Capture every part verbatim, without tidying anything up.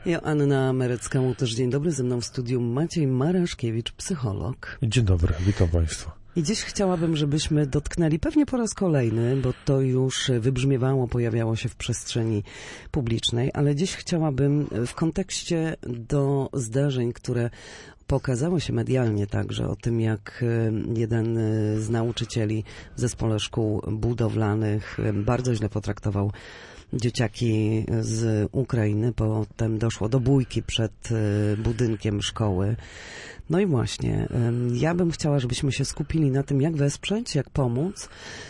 Joanna Merecka, też dzień dobry, ze mną w studiu Maciej Maraszkiewicz, psycholog. Dzień dobry, witam Państwa. I dziś chciałabym, żebyśmy dotknęli, pewnie po raz kolejny, bo to już wybrzmiewało, pojawiało się w przestrzeni publicznej, ale dziś chciałabym w kontekście do zdarzeń, które pokazały się medialnie także, o tym, jak jeden z nauczycieli w zespole szkół budowlanych bardzo źle potraktował dzieciaki z Ukrainy, potem doszło do bójki przed budynkiem szkoły. No i właśnie, ja bym chciała, żebyśmy się skupili na tym, jak wesprzeć, jak pomóc.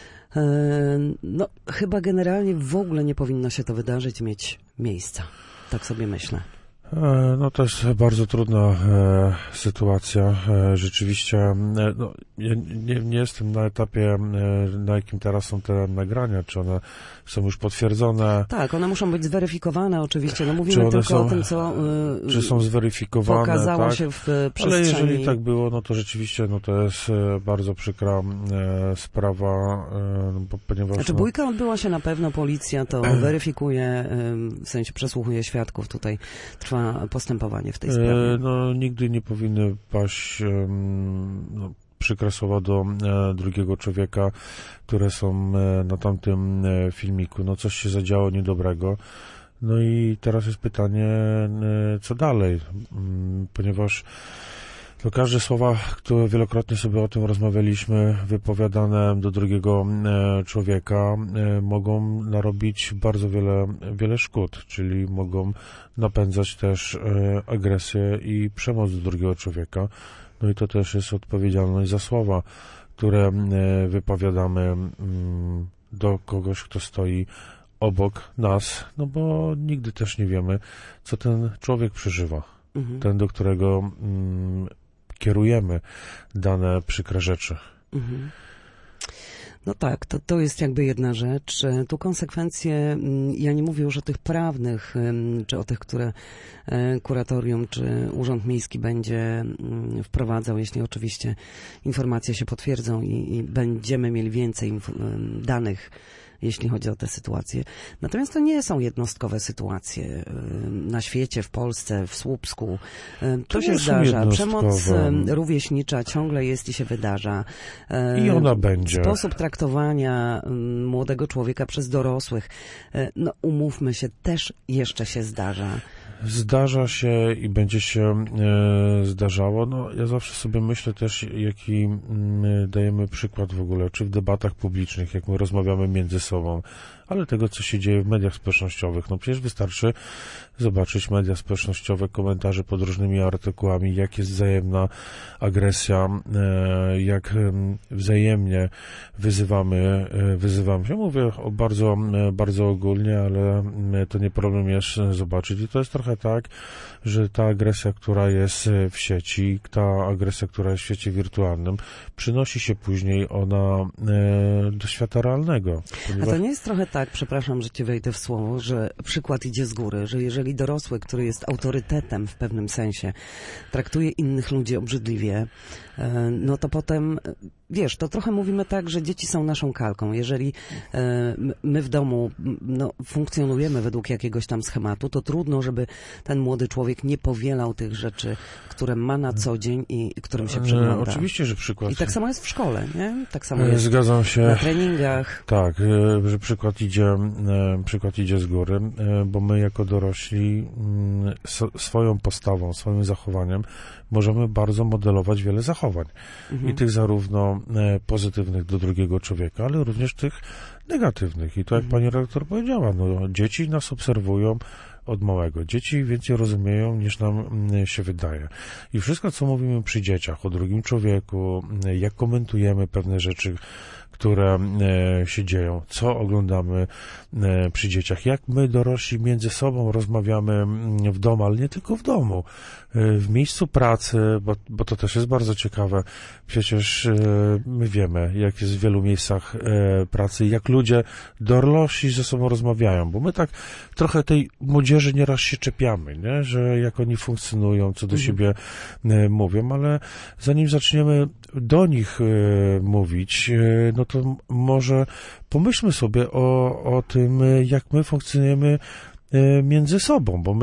No, chyba generalnie w ogóle nie powinno się to wydarzyć, mieć miejsca. Tak sobie myślę. No to jest bardzo trudna e, sytuacja. E, rzeczywiście e, no, ja nie, nie jestem na etapie, e, na jakim teraz są te nagrania, czy one są już potwierdzone. Tak, one muszą być zweryfikowane oczywiście. No mówimy tylko są, o tym, co e, czy są zweryfikowane, pokazało tak? się w przestrzeni. Ale jeżeli tak było, no to rzeczywiście no to jest e, bardzo przykra e, sprawa, e, bo, ponieważ... Znaczy no, bójka odbyła się na pewno, policja to weryfikuje, e, w sensie przesłuchuje świadków, tutaj trwa postępowanie w tej sprawie. No, nigdy nie powinny paść no, przykre słowa do e, drugiego człowieka, które są e, na tamtym e, filmiku. No, coś się zadziało niedobrego. No i teraz jest pytanie, e, co dalej? M, ponieważ to każde słowa, które wielokrotnie sobie o tym rozmawialiśmy, wypowiadane do drugiego e, człowieka, e, mogą narobić bardzo wiele, wiele szkód, czyli mogą napędzać też e, agresję i przemoc do drugiego człowieka. No i to też jest odpowiedzialność za słowa, które e, wypowiadamy m, do kogoś, kto stoi obok nas, no bo nigdy też nie wiemy, co ten człowiek przeżywa. Mhm. Ten, do którego m, kierujemy dane przykre rzeczy. Mhm. No tak, to, to jest jakby jedna rzecz. Tu konsekwencje, ja nie mówię już o tych prawnych, czy o tych, które kuratorium, czy Urząd Miejski będzie wprowadzał, jeśli oczywiście informacje się potwierdzą i, i będziemy mieli więcej danych, jeśli chodzi o te sytuacje. Natomiast to nie są jednostkowe sytuacje na świecie, w Polsce, w Słupsku. To, to się zdarza. Przemoc rówieśnicza ciągle jest i się wydarza. I ona będzie. Sposób traktowania młodego człowieka przez dorosłych, no umówmy się, też jeszcze się zdarza. Zdarza się i będzie się e, zdarzało. No, ja zawsze sobie myślę też, jaki m, dajemy przykład w ogóle, czy w debatach publicznych, jak my rozmawiamy między sobą, ale tego, co się dzieje w mediach społecznościowych. No przecież wystarczy zobaczyć media społecznościowe, komentarze pod różnymi artykułami, jak jest wzajemna agresja, e, jak e, wzajemnie wyzywamy, e, wyzywamy się. Mówię o bardzo, e, bardzo ogólnie, ale e, to nie problem jest zobaczyć. I to jest trochę tak, że ta agresja, która jest w sieci, ta agresja, która jest w świecie wirtualnym, przynosi się później ona e, do świata realnego. Ponieważ... A to nie jest trochę tak, przepraszam, że ci wejdę w słowo, że przykład idzie z góry, że jeżeli dorosły, który jest autorytetem w pewnym sensie, traktuje innych ludzi obrzydliwie, no to potem, wiesz, to trochę mówimy tak, że dzieci są naszą kalką. Jeżeli my w domu no, funkcjonujemy według jakiegoś tam schematu, to trudno, żeby ten młody człowiek nie powielał tych rzeczy, które ma na co dzień i którym się przygląda. Oczywiście, że przykład... I tak samo jest w szkole, nie? Tak samo jest Zgadzam się. Na treningach. Tak, że przykład idzie, przykład idzie z góry, bo my jako dorośli swoją postawą, swoim zachowaniem możemy bardzo modelować wiele zachowań. Mhm. I tych zarówno pozytywnych do drugiego człowieka, ale również tych negatywnych. I to jak mhm. pani redaktor powiedziała, no, dzieci nas obserwują od małego. Dzieci więcej rozumieją, niż nam się wydaje. I wszystko, co mówimy przy dzieciach, o drugim człowieku, jak komentujemy pewne rzeczy, które się dzieją, co oglądamy przy dzieciach, jak my dorośli między sobą rozmawiamy w domu, ale nie tylko w domu, w miejscu pracy, bo, bo to też jest bardzo ciekawe. Przecież my wiemy, jak jest w wielu miejscach pracy, jak ludzie dorośli ze sobą rozmawiają, bo my tak trochę tej młodzieży nieraz się czepiamy, nie? Że jak oni funkcjonują, co do mhm. siebie mówią, ale zanim zaczniemy do nich mówić, no to może pomyślmy sobie o, o tym, jak my funkcjonujemy między sobą, bo my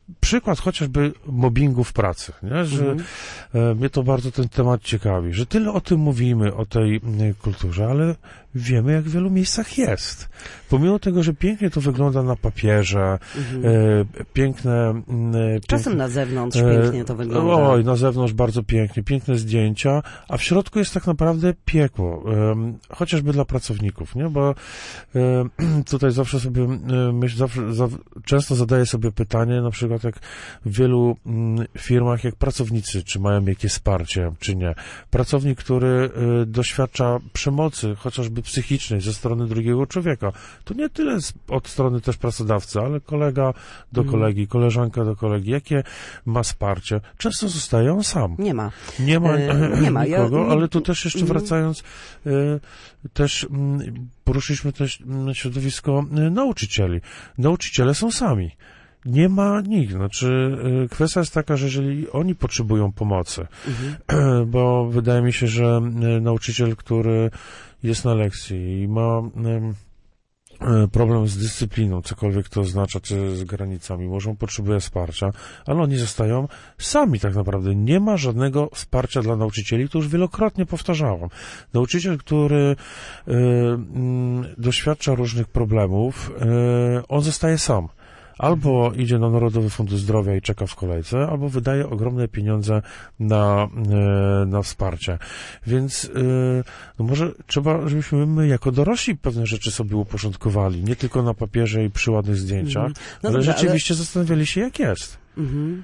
przykład chociażby mobbingu w pracy, nie? Że mhm. e, mnie to bardzo ten temat ciekawi, że tyle o tym mówimy, o tej e, kulturze, ale wiemy, jak w wielu miejscach jest. Pomimo tego, że pięknie to wygląda na papierze, mhm. e, piękne... E, Czasem piękne, na zewnątrz pięknie to wygląda. Oj, na zewnątrz bardzo pięknie, piękne zdjęcia, a w środku jest tak naprawdę piekło, e, chociażby dla pracowników, nie? Bo e, tutaj zawsze sobie, e, myśl, zawsze, za, często zadaję sobie pytanie, na przykład jak w wielu m, firmach, jak pracownicy, czy mają jakieś wsparcie, czy nie. Pracownik, który e, doświadcza przemocy, chociażby psychicznej ze strony drugiego człowieka, to nie tyle z, od strony też pracodawcy, ale kolega do mm. kolegi, koleżanka do kolegi, jakie ma wsparcie. Często zostaje on sam. Nie ma. Nie ma, e, nie ma. nikogo, ja, ale tu też jeszcze wracając, e, też m, poruszyliśmy też środowisko e, nauczycieli. Nauczyciele są sami. Nie ma nikt. Znaczy, kwestia jest taka, że jeżeli oni potrzebują pomocy, mhm. bo wydaje mi się, że nauczyciel, który jest na lekcji i ma problem z dyscypliną, cokolwiek to oznacza, czy z granicami, może on potrzebuje wsparcia, ale oni zostają sami tak naprawdę. Nie ma żadnego wsparcia dla nauczycieli, to już wielokrotnie powtarzałam. Nauczyciel, który y, y, doświadcza różnych problemów, y, on zostaje sam. Albo idzie na Narodowy Fundusz Zdrowia i czeka w kolejce, albo wydaje ogromne pieniądze na, na wsparcie. Więc no może trzeba, żebyśmy my jako dorośli pewne rzeczy sobie uporządkowali, nie tylko na papierze i przy ładnych zdjęciach, mm. no ale dobrze, rzeczywiście ale... zastanawiali się, jak jest. Mm-hmm.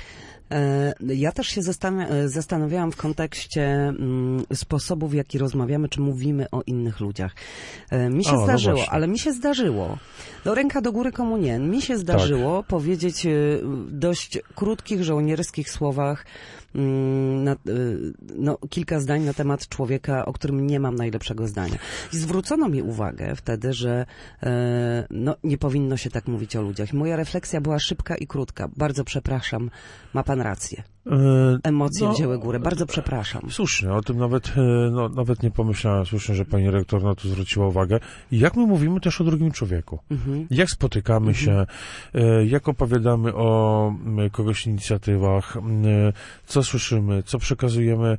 Ja też się zastanawiałam w kontekście sposobu, w jaki rozmawiamy, czy mówimy o innych ludziach. Mi się o, zdarzyło, no ale mi się zdarzyło, do ręka do góry komunien, mi się zdarzyło tak. powiedzieć w dość krótkich, żołnierskich słowach na, no, kilka zdań na temat człowieka, o którym nie mam najlepszego zdania. I zwrócono mi uwagę wtedy, że no, nie powinno się tak mówić o ludziach. Moja refleksja była szybka i krótka. Bardzo przepraszam, ma pan rację. Emocje no, wzięły górę. Bardzo przepraszam. Słusznie, o tym nawet, no, nawet nie pomyślałem. Słusznie, że pani rektor na to zwróciła uwagę. I jak my mówimy też o drugim człowieku. Mhm. Jak spotykamy mhm. się, jak opowiadamy o kogoś inicjatywach, co słyszymy, co przekazujemy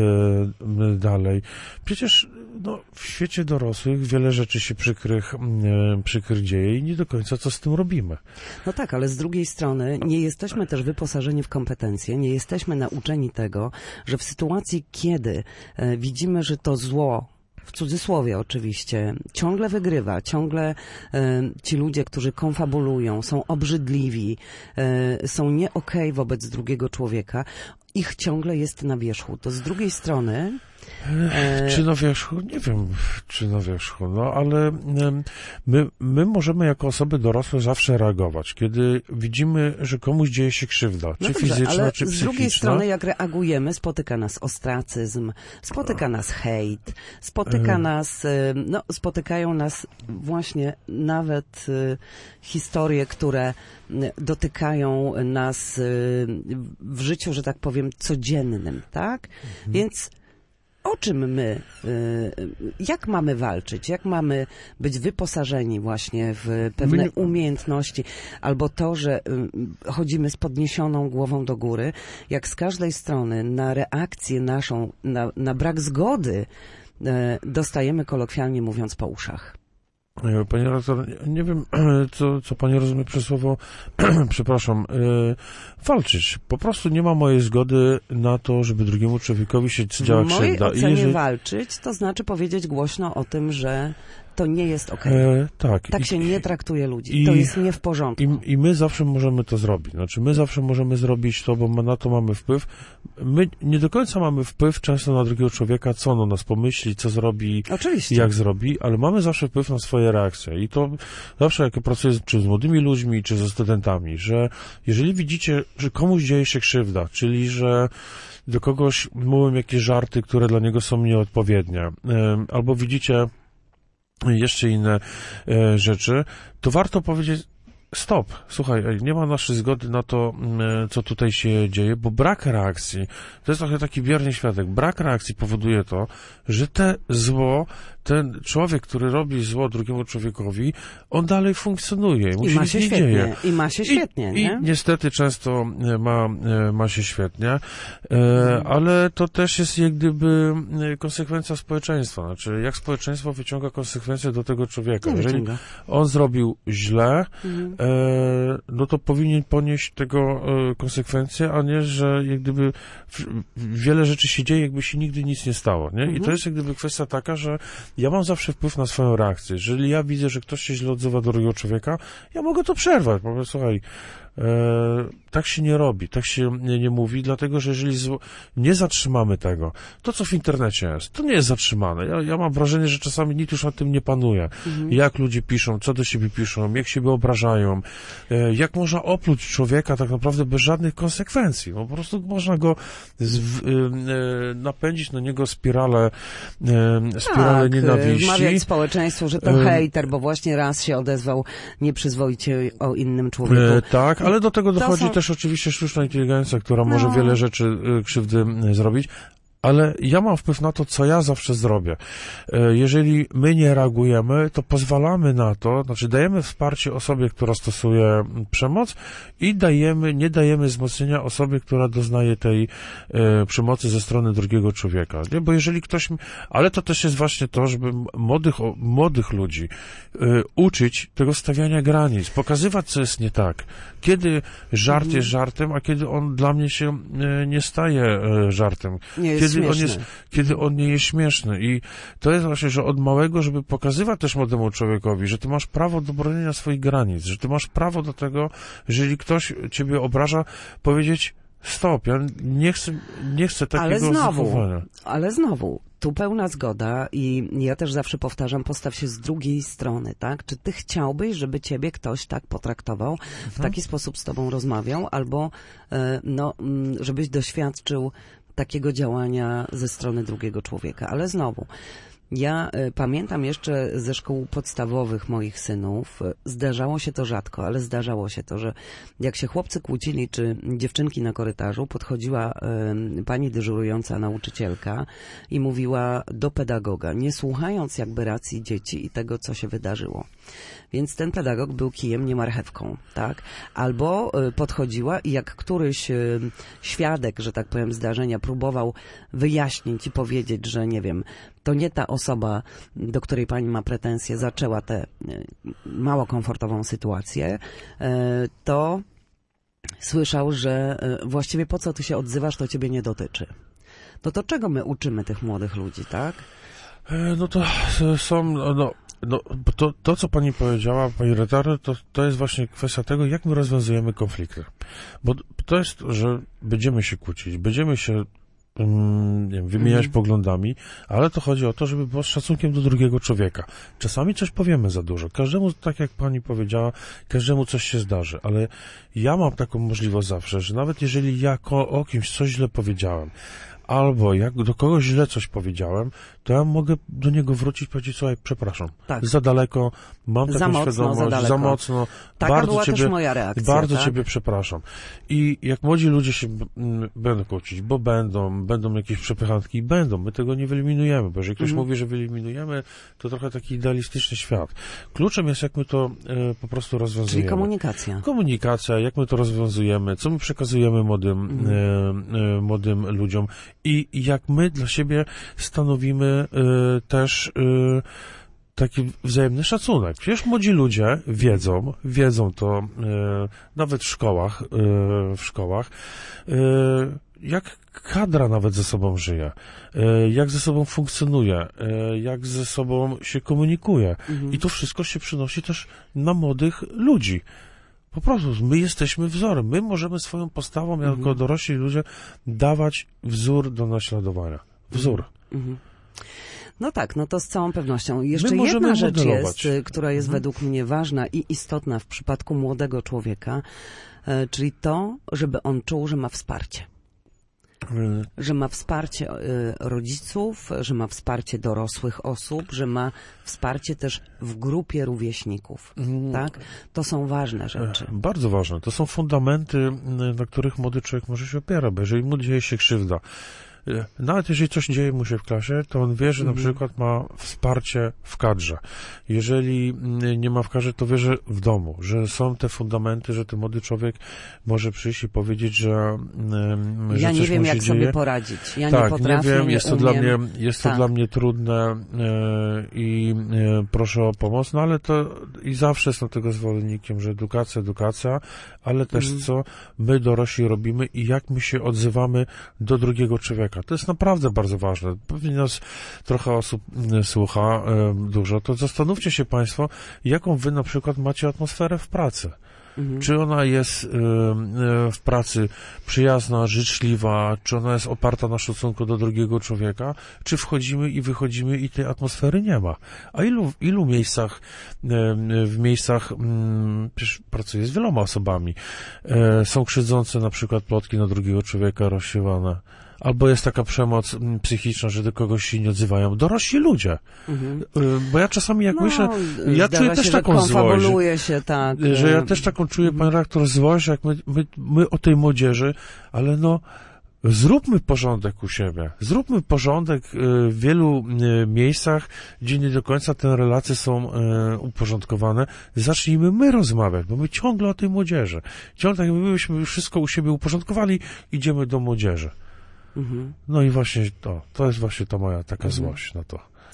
dalej. Przecież no, w świecie dorosłych wiele rzeczy się przykrych, przykrych dzieje i nie do końca co z tym robimy. No tak, ale z drugiej strony nie jesteśmy też wyposażeni w kompetencje, nie jesteśmy nauczeni tego, że w sytuacji, kiedy e, widzimy, że to zło, w cudzysłowie oczywiście, ciągle wygrywa, ciągle e, ci ludzie, którzy konfabulują, są obrzydliwi, e, są nie okej wobec drugiego człowieka, ich ciągle jest na wierzchu. To z drugiej strony... E... Czy na wierzchu? Nie wiem, czy na wierzchu, no ale my, my możemy jako osoby dorosłe zawsze reagować, kiedy widzimy, że komuś dzieje się krzywda, no czy dobrze, fizyczna, ale czy psychiczna. Z drugiej strony, jak reagujemy, spotyka nas ostracyzm, spotyka nas hejt, spotyka e... nas, no, spotykają nas właśnie nawet historie, które dotykają nas w życiu, że tak powiem, codziennym, tak? Mhm. Więc o czym my, jak mamy walczyć, jak mamy być wyposażeni właśnie w pewne nie... umiejętności, albo to, że chodzimy z podniesioną głową do góry, jak z każdej strony na reakcję naszą, na, na brak zgody dostajemy, kolokwialnie mówiąc, po uszach. Panie redaktor, nie wiem, co, co pani rozumie przez słowo, przepraszam, yy, walczyć. Po prostu nie ma mojej zgody na to, żeby drugiemu człowiekowi się działa krzywda. W mojej ocenie jeżeli... walczyć, to znaczy powiedzieć głośno o tym, że to nie jest okej. Okay. E, tak. Tak I, się nie traktuje ludzi. I, to jest nie w porządku. I, I my zawsze możemy to zrobić. Znaczy, my zawsze możemy zrobić to, bo my na to mamy wpływ. My nie do końca mamy wpływ często na drugiego człowieka, co on o nas pomyśli, co zrobi, Oczywiście. jak zrobi, ale mamy zawsze wpływ na swoje reakcje. I to zawsze, jak pracuję czy z młodymi ludźmi, czy ze studentami, że jeżeli widzicie, że komuś dzieje się krzywda, czyli że do kogoś mówią jakieś żarty, które dla niego są nieodpowiednie, albo widzicie jeszcze inne e, rzeczy, to warto powiedzieć stop, słuchaj, nie ma naszej zgody na to, e, co tutaj się dzieje, bo brak reakcji, to jest trochę taki bierny świadek, brak reakcji powoduje to, że te zło, ten człowiek, który robi zło drugiemu człowiekowi, on dalej funkcjonuje. Mu I się ma nic się nie świetnie. dzieje. I ma się świetnie, I, nie? I niestety często ma, ma się świetnie, e, ale to też jest jak gdyby konsekwencja społeczeństwa. Znaczy, jak społeczeństwo wyciąga konsekwencje do tego człowieka. Nie Jeżeli wyciąga. on zrobił źle, Mhm. e, no to powinien ponieść tego e, konsekwencje, a nie, że jak gdyby w, wiele rzeczy się dzieje, jakby się nigdy nic nie stało, nie? I Mhm. to jest jak gdyby kwestia taka, że ja mam zawsze wpływ na swoją reakcję. Jeżeli ja widzę, że ktoś się źle odzywa do drugiego człowieka, ja mogę to przerwać. Mówię, słuchaj, e, tak się nie robi, tak się nie, nie mówi, dlatego, że jeżeli zło, nie zatrzymamy tego, to co w internecie jest, to nie jest zatrzymane. Ja, ja mam wrażenie, że czasami nikt już o tym nie panuje. Mhm. Jak ludzie piszą, co do siebie piszą, jak siebie obrażają, e, jak można opluć człowieka tak naprawdę bez żadnych konsekwencji. No, po prostu można go z, w, e, e, napędzić na niego spiralę, e, spiralę tak, nienawiści. wmawiać społeczeństwu, że to E, hejter, bo właśnie raz się odezwał nieprzyzwoicie o innym człowieku. E, tak, ale do tego To dochodzi są- też oczywiście sztuczna inteligencja, która może No. wiele rzeczy e, krzywdy e, zrobić. Ale ja mam wpływ na to, co ja zawsze zrobię. E, Jeżeli my nie reagujemy, to pozwalamy na to, znaczy dajemy wsparcie osobie, która stosuje przemoc i dajemy, nie dajemy wzmocnienia osobie, która doznaje tej e, przemocy ze strony drugiego człowieka. Nie? Bo jeżeli ktoś, ale to też jest właśnie to, żeby młodych, o- młodych ludzi e, uczyć tego stawiania granic, pokazywać, co jest nie tak. Kiedy żart Mhm. jest żartem, a kiedy on dla mnie się e, nie staje e, żartem. Nie jest Kiedy on, śmieszny. jest, kiedy on nie jest śmieszny. I to jest właśnie, że od małego, żeby pokazywać też młodemu człowiekowi, że ty masz prawo do bronienia swoich granic, że ty masz prawo do tego, jeżeli ktoś ciebie obraża, powiedzieć stop, ja nie chcę, nie chcę takiego Ale znowu, zachowania. ale znowu, tu pełna zgoda i ja też zawsze powtarzam, postaw się z drugiej strony, tak? Czy ty chciałbyś, żeby ciebie ktoś tak potraktował, w taki sposób z tobą rozmawiał, albo e, no, mm, żebyś doświadczył takiego działania ze strony drugiego człowieka. Ale znowu, ja y, pamiętam jeszcze ze szkół podstawowych moich synów, y, zdarzało się to rzadko, ale zdarzało się to, że jak się chłopcy kłócili, czy dziewczynki na korytarzu, podchodziła y, pani dyżurująca nauczycielka i mówiła do pedagoga, nie słuchając jakby racji dzieci i tego, co się wydarzyło. Więc ten pedagog był kijem, nie marchewką, tak? Albo y, podchodziła i jak któryś y, świadek, że tak powiem, zdarzenia próbował wyjaśnić i powiedzieć, że nie wiem, to nie ta osoba, do której pani ma pretensje, zaczęła tę y, mało komfortową sytuację, y, to słyszał, że y, właściwie po co ty się odzywasz, to ciebie nie dotyczy. No to czego my uczymy tych młodych ludzi, tak? E, No to e, są, no, no to, to, co pani powiedziała, pani redaktor, to, to jest właśnie kwestia tego, jak my rozwiązujemy konflikty. Bo to jest, że będziemy się kłócić, będziemy się mm, nie wiem, wymieniać Mhm. poglądami, ale to chodzi o to, żeby było z szacunkiem do drugiego człowieka. Czasami coś powiemy za dużo. Każdemu, tak jak pani powiedziała, każdemu coś się zdarzy, ale ja mam taką możliwość zawsze, że nawet jeżeli ja ko- o kimś coś źle powiedziałem, albo jak do kogoś źle coś powiedziałem, to ja mogę do niego wrócić i powiedzieć, słuchaj, przepraszam, Tak. za daleko, mam Za taką mocno, świadomość, za daleko. mocno, Taka bardzo była ciebie, też moja reakcja, bardzo tak? ciebie przepraszam. I jak młodzi ludzie się b- m, będą kłócić, bo będą, będą jakieś przepychanki, będą, my tego nie wyeliminujemy, bo jeżeli ktoś Mhm. mówi, że wyeliminujemy, to trochę taki idealistyczny świat. Kluczem jest, jak my to e, po prostu rozwiązujemy. Czyli komunikacja. Komunikacja, jak my to rozwiązujemy, co my przekazujemy młodym, Mhm. e, e, młodym ludziom i jak my dla siebie stanowimy e, też e, taki wzajemny szacunek. Przecież młodzi ludzie wiedzą, wiedzą to e, nawet w szkołach, e, w szkołach, e, jak kadra nawet ze sobą żyje, e, jak ze sobą funkcjonuje, e, jak ze sobą się komunikuje. Mhm. I to wszystko się przynosi też na młodych ludzi. Po prostu my jesteśmy wzorem. My możemy swoją postawą, Mhm. jako dorośli ludzie, dawać wzór do naśladowania. Wzór. Mhm. No tak, no to z całą pewnością. Jeszcze My możemy jedna rzecz modelować. jest, y, która jest Mhm. według mnie ważna i istotna w przypadku młodego człowieka, e, czyli to, żeby on czuł, że ma wsparcie. Y, Że ma wsparcie y, rodziców, że ma wsparcie dorosłych osób, że ma wsparcie też w grupie rówieśników, Mm. tak? To są ważne rzeczy. Bardzo ważne. To są fundamenty, y, na których młody człowiek może się opierać, bo jeżeli mu dzieje się krzywda, nawet jeżeli coś dzieje mu się w klasie, to on wie, że mhm. na przykład ma wsparcie w kadrze. Jeżeli nie ma w kadrze, to wie, że w domu, że są te fundamenty, że ten młody człowiek może przyjść i powiedzieć, że, że ja nie coś wiem, mu się jak dzieje. sobie poradzić. Ja tak, nie potrafię, nie wiem, nie jest to umiem. dla mnie, jest to tak. dla mnie trudne e, i e, proszę o pomoc, no ale to i zawsze jestem tego zwolennikiem, że edukacja, edukacja, ale też mm. co my dorośli robimy i jak my się odzywamy do drugiego człowieka. To jest naprawdę bardzo ważne. Pewnie nas trochę osób słucha e, dużo, to zastanówcie się Państwo, jaką wy na przykład macie atmosferę w pracy. Mhm. Czy ona jest y, y, w pracy przyjazna, życzliwa, czy ona jest oparta na szacunku do drugiego człowieka, czy wchodzimy i wychodzimy i tej atmosfery nie ma. A ilu, w ilu miejscach, y, w miejscach, y, przecież pracuję z wieloma osobami, y, są krzywdzące na przykład plotki na drugiego człowieka rozsiewane. Albo jest taka przemoc psychiczna, że do kogoś się nie odzywają. Dorośli ludzie. Mhm. Bo ja czasami jak no, myślę, ja czuję się, też taką złość, się, tak. że ja też taką czuję, mhm. pan redaktor, złość, jak my, my, my o tej młodzieży, ale no zróbmy porządek u siebie. Zróbmy porządek w wielu miejscach, gdzie nie do końca te relacje są uporządkowane. Zacznijmy my rozmawiać, bo my ciągle o tej młodzieży. Ciągle tak jakbyśmy wszystko u siebie uporządkowali, idziemy do młodzieży. Mhm. No i właśnie to, to jest właśnie ta moja taka mhm. złość na to.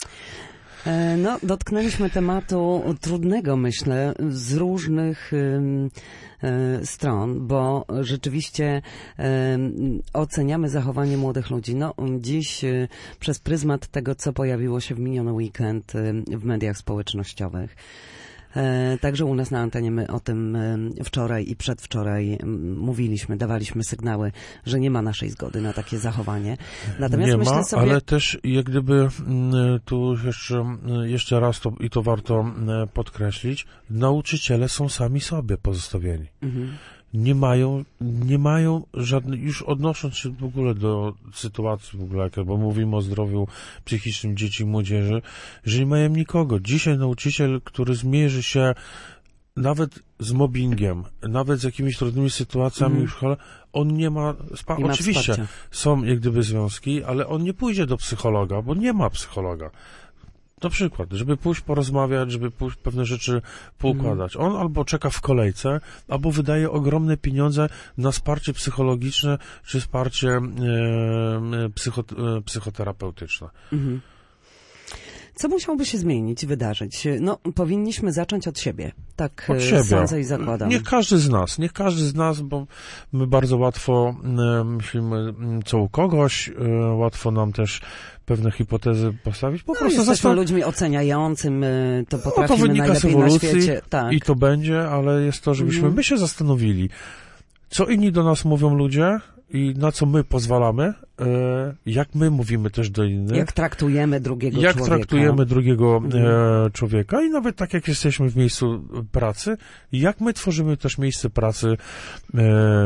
No, dotknęliśmy tematu trudnego, myślę, z różnych y, y, stron, bo rzeczywiście y, oceniamy zachowanie młodych ludzi. No, dziś y, przez pryzmat tego, co pojawiło się w miniony weekend y, w mediach społecznościowych. Także u nas na antenie my o tym wczoraj i przedwczoraj mówiliśmy, dawaliśmy sygnały, że nie ma naszej zgody na takie zachowanie. Natomiast nie myślę ma, sobie... ale też jak gdyby tu jeszcze, jeszcze raz to, i to warto podkreślić, nauczyciele są sami sobie pozostawieni. Mhm. Nie mają, nie mają żadnych, już odnosząc się w ogóle do sytuacji w ogóle, bo mówimy o zdrowiu psychicznym dzieci i młodzieży, że nie mają nikogo. Dzisiaj nauczyciel, który zmierzy się nawet z mobbingiem, nawet z jakimiś trudnymi sytuacjami mm. w szkole, on nie ma, spa- nie ma oczywiście wsparcia. Są jak gdyby związki, ale on nie pójdzie do psychologa, bo nie ma psychologa. Na przykład, żeby pójść porozmawiać, żeby pójść pewne rzeczy poukładać. On albo czeka w kolejce, albo wydaje ogromne pieniądze na wsparcie psychologiczne, czy wsparcie e, psycho, e, psychoterapeutyczne. Mhm. Co musiałoby się zmienić, wydarzyć? No, powinniśmy zacząć od siebie. Tak od siebie. Sądzę i zakładam. Niech każdy z nas, niech każdy z nas, bo my bardzo łatwo e, myślimy co u kogoś, e, łatwo nam też pewne hipotezy postawić. Po no, prostu jesteśmy zastan- ludźmi oceniającym, to potrafimy no, to wynika najlepiej z ewolucji na świecie. Tak. I to będzie, ale jest to, żebyśmy mm. my się zastanowili, co inni do nas mówią ludzie i na co my pozwalamy, jak my mówimy też do innych. Jak traktujemy drugiego jak człowieka. Jak traktujemy drugiego mhm. e, człowieka i nawet tak jak jesteśmy w miejscu pracy, jak my tworzymy też miejsce pracy, e,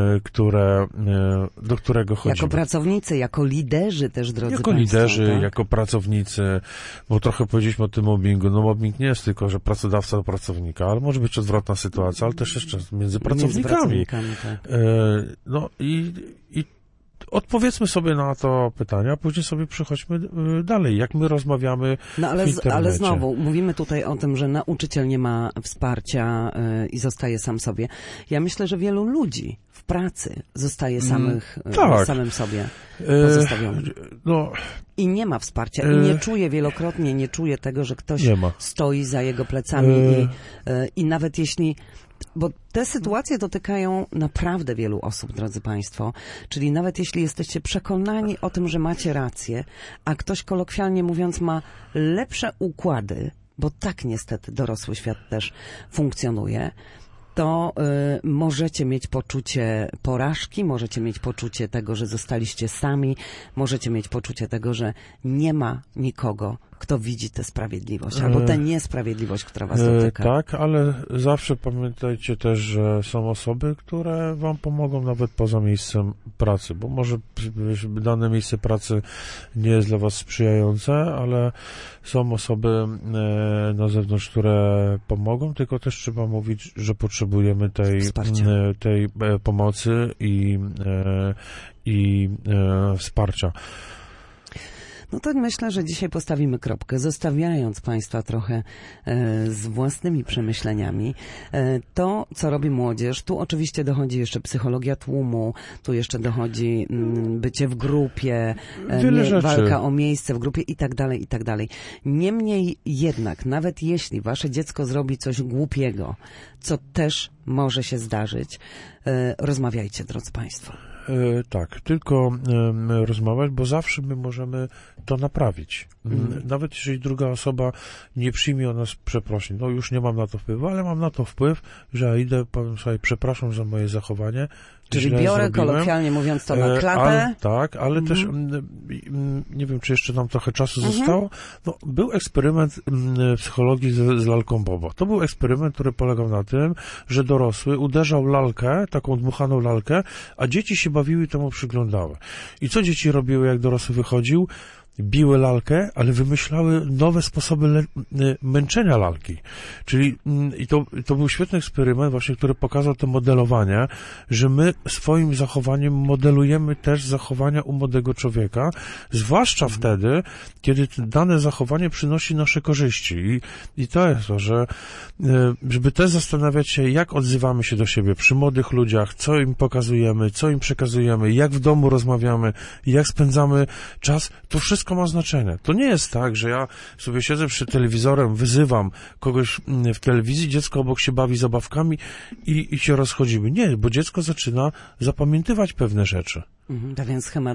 które, e, do którego chodzimy. Jako pracownicy, jako liderzy też, drodzy Jako Państwo, liderzy, tak? jako pracownicy, bo trochę powiedzieliśmy o tym mobbingu. No mobbing nie jest tylko, że pracodawca do pracownika, ale może być odwrotna sytuacja, ale też jeszcze między pracownikami. Między pracownikami tak. e, no i, i odpowiedzmy sobie na to pytanie, a później sobie przechodźmy dalej, jak my rozmawiamy no, ale w internecie. Ale znowu, mówimy tutaj o tym, że nauczyciel nie ma wsparcia yy, i zostaje sam sobie. Ja myślę, że wielu ludzi w pracy zostaje samych, mm, tak. samym sobie pozostawionych. E, no, I nie ma wsparcia. E, I nie czuje wielokrotnie, nie czuje tego, że ktoś stoi za jego plecami e, i, yy, i nawet jeśli... Bo te sytuacje dotykają naprawdę wielu osób, drodzy Państwo. Czyli nawet jeśli jesteście przekonani o tym, że macie rację, a ktoś kolokwialnie mówiąc ma lepsze układy, bo tak niestety dorosły świat też funkcjonuje, to y, możecie mieć poczucie porażki, możecie mieć poczucie tego, że zostaliście sami, możecie mieć poczucie tego, że nie ma nikogo, kto widzi tę sprawiedliwość, albo tę niesprawiedliwość, która was dotyka. E, tak, ale zawsze pamiętajcie też, że są osoby, które wam pomogą nawet poza miejscem pracy, bo może dane miejsce pracy nie jest dla was sprzyjające, ale są osoby e, na zewnątrz, które pomogą, tylko też trzeba mówić, że potrzebujemy tej, e, tej e, pomocy i, e, i e, wsparcia. No to myślę, że dzisiaj postawimy kropkę, zostawiając Państwa trochę e, z własnymi przemyśleniami. E, to, co robi młodzież, tu oczywiście dochodzi jeszcze psychologia tłumu, tu jeszcze dochodzi m, bycie w grupie, e, nie, walka o miejsce w grupie i tak dalej, i tak dalej. Niemniej jednak, nawet jeśli Wasze dziecko zrobi coś głupiego, co też może się zdarzyć, e, rozmawiajcie, drodzy Państwo. E, tak, tylko e, rozmawiać, bo zawsze my możemy to naprawić. Mm. Nawet jeżeli druga osoba nie przyjmie od nas przeprosin, no już nie mam na to wpływu, ale mam na to wpływ, że ja idę, powiem sobie, przepraszam za moje zachowanie. Czyli biorę, zrobiłem. kolokwialnie mówiąc, to na klatę. Ale, tak, ale mm. też, mm, nie wiem, czy jeszcze nam trochę czasu mm-hmm. zostało. No, był eksperyment mm, psychologii z, z lalką Bobo. To był eksperyment, który polegał na tym, że dorosły uderzał lalkę, taką dmuchaną lalkę, a dzieci się bawiły i temu przyglądały. I co dzieci robiły, jak dorosły wychodził? Biły lalkę, ale wymyślały nowe sposoby le- męczenia lalki. Czyli i to, to był świetny eksperyment właśnie, który pokazał to modelowanie, że my swoim zachowaniem modelujemy też zachowania u młodego człowieka, zwłaszcza mhm. wtedy, kiedy dane zachowanie przynosi nasze korzyści. I, i to jest to, że żeby też zastanawiać się, jak odzywamy się do siebie przy młodych ludziach, co im pokazujemy, co im przekazujemy, jak w domu rozmawiamy, jak spędzamy czas, to wszystko ma znaczenie. To nie jest tak, że ja sobie siedzę przed telewizorem, wyzywam kogoś w telewizji, dziecko obok się bawi zabawkami i, i się rozchodzimy. Nie, bo dziecko zaczyna zapamiętywać pewne rzeczy. Mhm, pewien schemat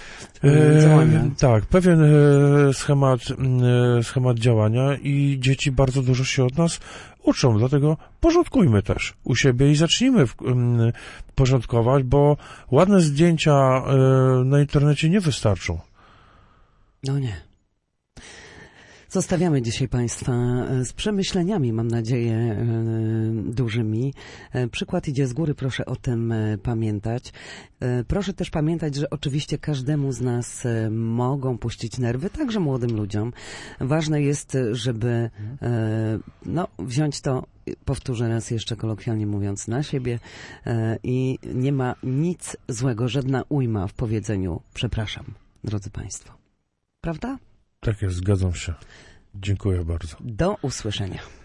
e, działania. Tak, pewien e, schemat, e, schemat działania i dzieci bardzo dużo się od nas uczą, dlatego porządkujmy też u siebie i zacznijmy w, m, porządkować, bo ładne zdjęcia e, na internecie nie wystarczą. No nie. Zostawiamy dzisiaj Państwa z przemyśleniami, mam nadzieję, dużymi. Przykład idzie z góry, proszę o tym pamiętać. Proszę też pamiętać, że oczywiście każdemu z nas mogą puścić nerwy, także młodym ludziom. Ważne jest, żeby no, wziąć to, powtórzę raz jeszcze kolokwialnie mówiąc, na siebie i nie ma nic złego, żadna ujma w powiedzeniu przepraszam, drodzy Państwo. Prawda? Tak jest, zgadzam się. Dziękuję bardzo. Do usłyszenia.